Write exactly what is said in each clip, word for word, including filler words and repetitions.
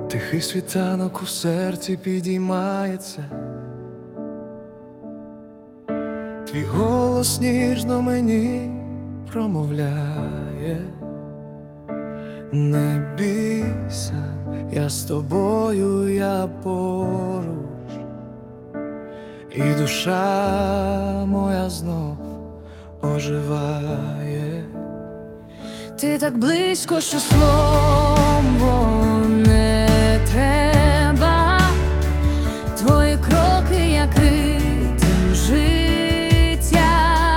Тихий світанок у серці підіймається, твій голос ніжно мені промовляє: не бійся, я з тобою, я поруч, і душа моя знов оживає. Ти так близько, що слово не треба, твої кроки, як ритм життя.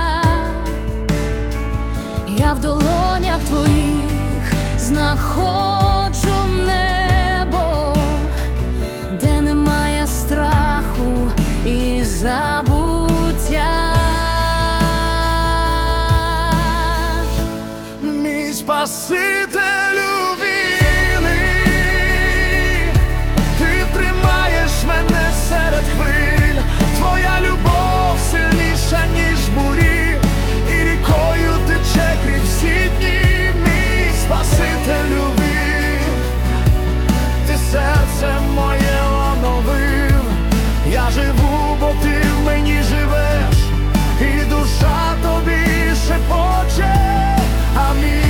Я в долонях твоїх знаходжу небо, де немає страху і забуття. Спасителю вільний, ти тримаєш мене серед хвиль, твоя любов сильніша, ніж бурі, і рікою тече крізь всі дні. Мій Спасителю вільний, ти серце моє оновив, я живу, бо ти в мені живеш, і душа тобі шепоче амінь.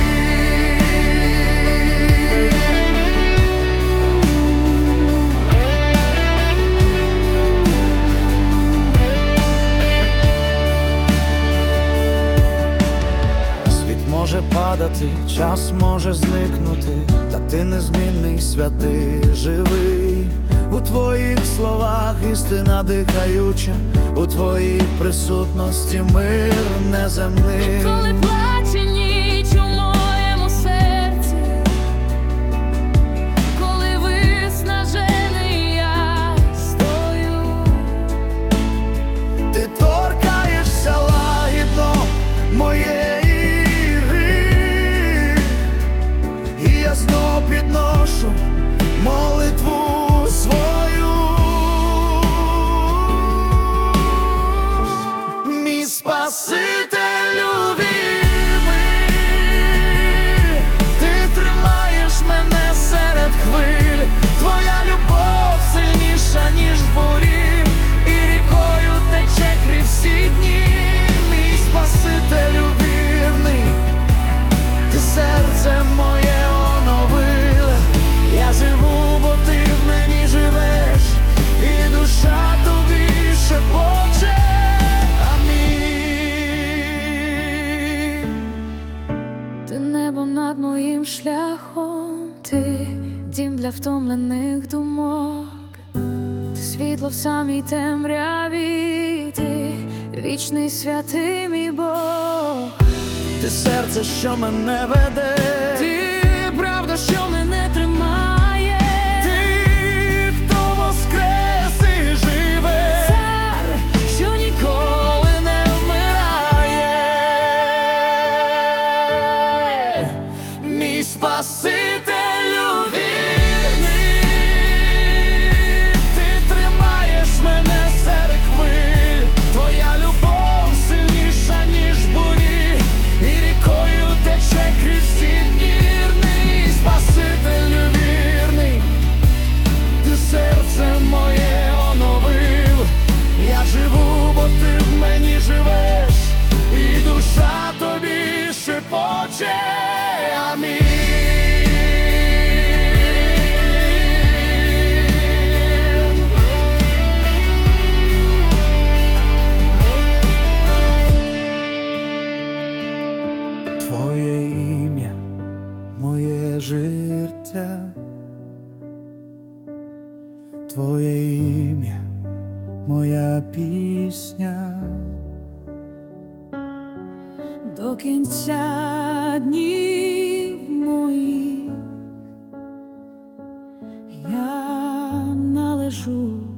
Може падати, час може зникнути, та ти незмінний, святий, живий. У твоїх словах істина дихаюча, у твоїй присутності мир неземний. Коли плаче ніч у моєму серці, коли виснажений я стою, ти торкаєшся лагідно моєї, я знов підношу молитву свою. Мій Спасителю вірний, ти тримаєш мене серед хвиль, твоя любов сильніша, ніж бурі, і рікою тече крізь всі дні. Мій Спасителю вірний, ти серце моє оновила, я живу, бо ти в мені живеш, і душа тобі шепоче амінь. ти небо над моїм шляхом, ти дім для втомлених думок, ти світло в самій темряві, ти вічний, святий мій Бог. Ти серце, що мене веде, Ти правда, що мене тримає, ти, хто воскрес і живе, цар, що ніколи не вмирає. мій Спасителю вірний, ти тримаєш мене серед хвиль, твоя любов сильніша, ніж бурі, і рікою тече крізь всі дні. Мій Спасителю вірний, ти серце моє оновив, я живу, бо ти в мені живеш, і душа тобі шепоче амінь. Твоє ім'я, моє життя, твоє ім'я, моя пісня. До кінця днів моїх я належу